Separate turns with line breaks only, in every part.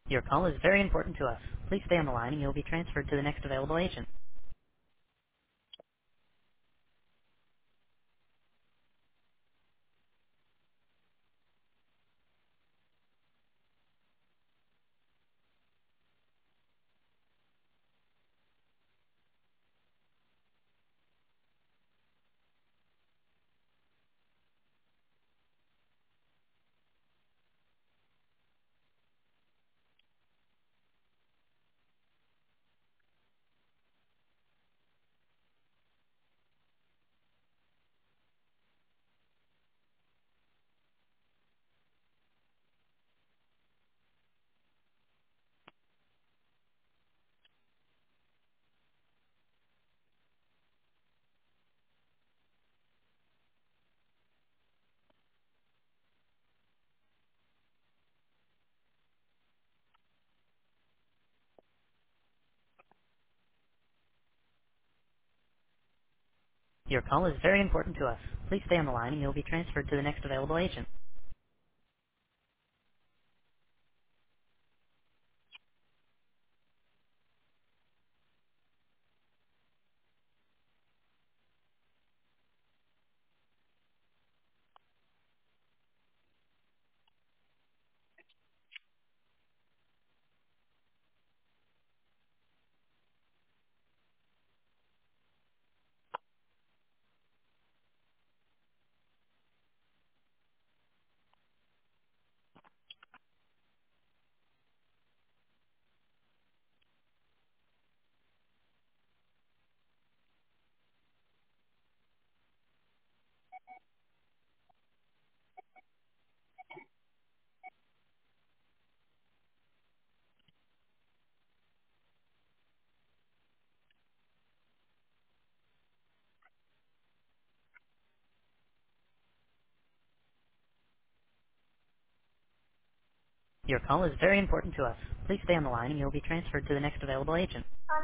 Your call is very important to us. Please stay on the line and you'll be transferred to the next available agent. Your call is very important to us. Please stay on the line and you'll be transferred to the next available agent. Your call is very important to us. Please stay on the line and you'll be transferred to the next available agent.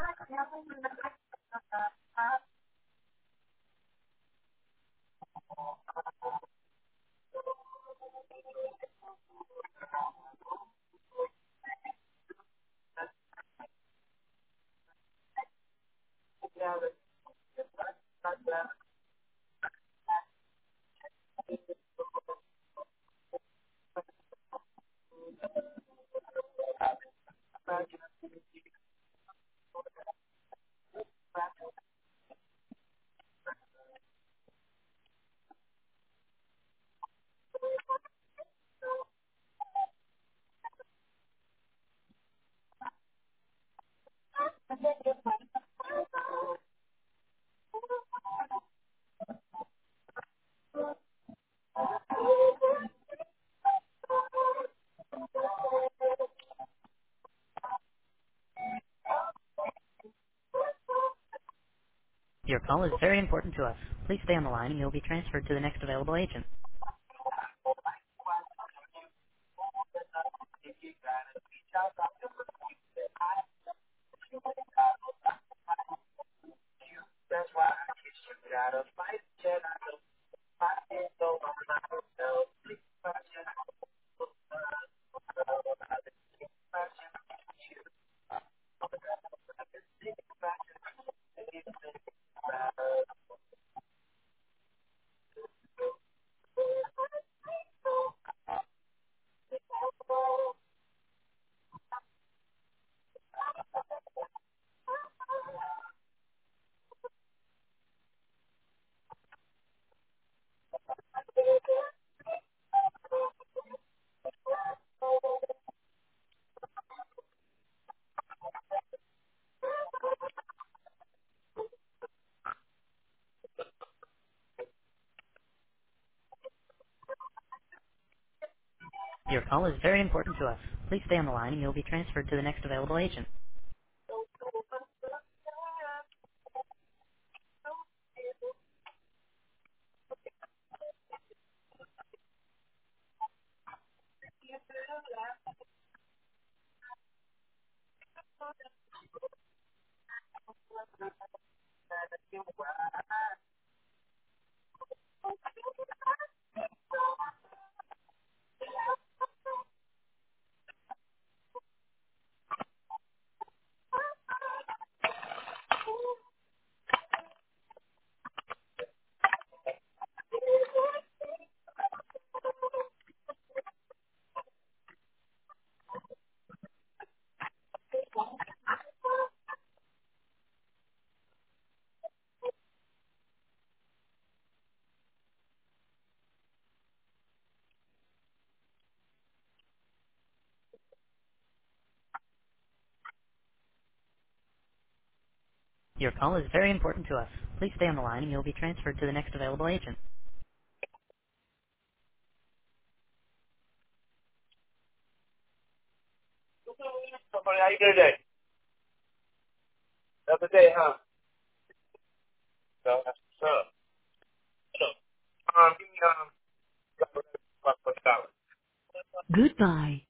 Your call is very important to us. Please stay on the line and you'll be transferred to the next available agent. Your call is very important to us. Please stay on the line and you'll be transferred to the next available agent. Your call is very important to us. Please stay on the line and you'll be transferred to the next available agent.
Somebody, how you doing today? The other day, huh? So, that's what's up. Give me, $5.
Goodbye.